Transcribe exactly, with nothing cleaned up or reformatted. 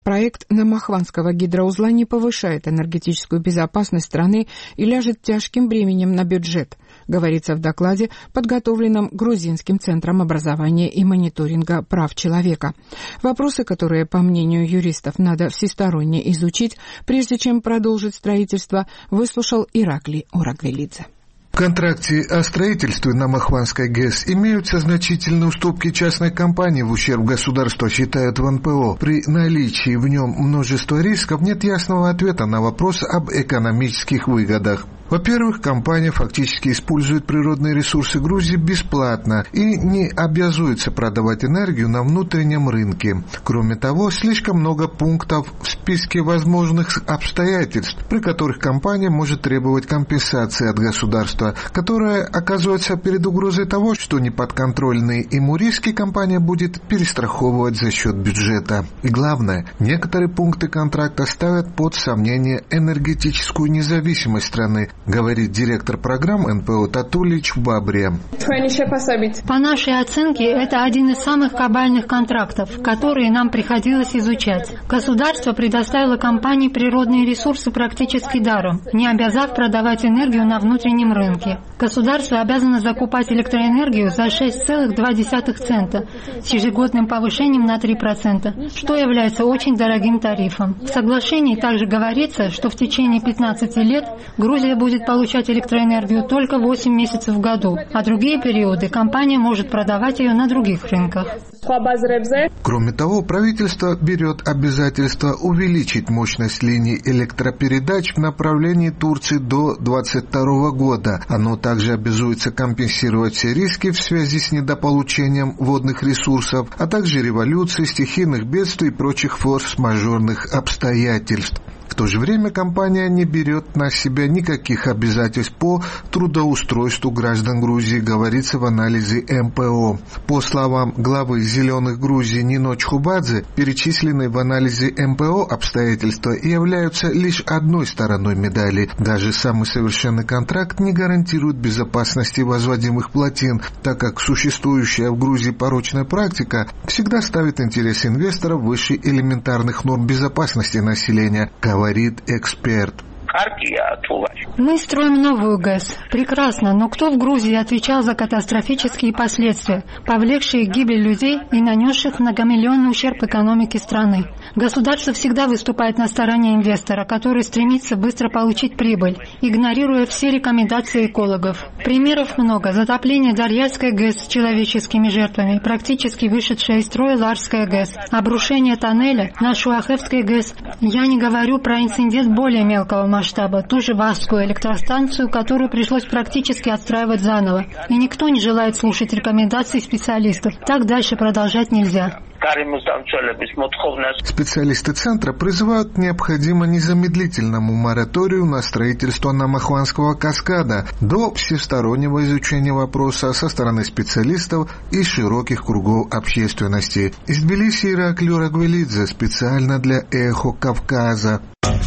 Проект Намахванского гидроузла не повышает энергетическую безопасность страны и ляжет тяжким бременем на бюджет, говорится в докладе, подготовленном Грузинским центром образования и мониторинга прав человека. Вопросы, которые, по мнению юристов, надо всесторонне изучить, прежде чем продолжить строительство, выслушал Ираклий Орагвелидзе. В контракте о строительстве Намахванской ГЭС имеются значительные уступки частной компании в ущерб государству, считают в эн пэ о. При наличии в нем множества рисков нет ясного ответа на вопрос об экономических выгодах. Во-первых, компания фактически использует природные ресурсы Грузии бесплатно и не обязуется продавать энергию на внутреннем рынке. Кроме того, слишком много пунктов в списке возможных обстоятельств, при которых компания может требовать компенсации от государства, которая оказывается перед угрозой того, что неподконтрольные ему риски компания будет перестраховывать за счет бюджета. И главное, некоторые пункты контракта ставят под сомнение энергетическую независимость страны, говорит директор программ эн пэ о Татулич Бабрия. По нашей оценке, это один из самых кабальных контрактов, которые нам приходилось изучать. Государство предоставило компании природные ресурсы практически даром, не обязав продавать энергию на внутреннем рынке. Государство обязано закупать электроэнергию за шесть целых две десятых цента с ежегодным повышением на три процента, что является очень дорогим тарифом. В соглашении также говорится, что в течение пятнадцати лет Грузия будет получать электроэнергию только восемь месяцев в году, а другие периоды компания может продавать ее на других рынках. Кроме того, правительство берет обязательство увеличить мощность линий электропередач в направлении Турции до две тысячи двадцать второго года. Оно также обязуется компенсировать все риски в связи с недополучением водных ресурсов, а также революции, стихийных бедствий и прочих форс-мажорных обстоятельств. В то же время компания не берет на себя никаких обязательств по трудоустройству граждан Грузии, говорится в анализе эм пэ о. По словам главы «Зеленых Грузии» Нино Чхубадзе, перечисленные в анализе эм пэ о обстоятельства являются лишь одной стороной медали. Даже самый совершенный контракт не гарантирует безопасности возводимых плотин, так как существующая в Грузии порочная практика всегда ставит интерес инвесторов выше элементарных норм безопасности населения, говорит эксперт. Мы строим новую ГЭС. Прекрасно, но кто в Грузии отвечал за катастрофические последствия, повлекшие гибель людей и нанесших многомиллионный ущерб экономике страны? Государство всегда выступает на стороне инвестора, который стремится быстро получить прибыль, игнорируя все рекомендации экологов. Примеров много. Затопление Дарьяльской ГЭС с человеческими жертвами, практически вышедшая из строя Ларская ГЭС, обрушение тоннеля на Шуахевской ГЭС. Я не говорю про инцидент более мелкого масштаба, ту же Васскую электростанцию, которую пришлось практически отстраивать заново. И никто не желает слушать рекомендаций специалистов. Так дальше продолжать нельзя. Специалисты центра призывают к необходимо незамедлительному мораторию на строительство Намахванского каскада до всестороннего изучения вопроса со стороны специалистов и широких кругов общественности. Из Тбилиси Ираклий Орагвелидзе специально для «Эхо Кавказа».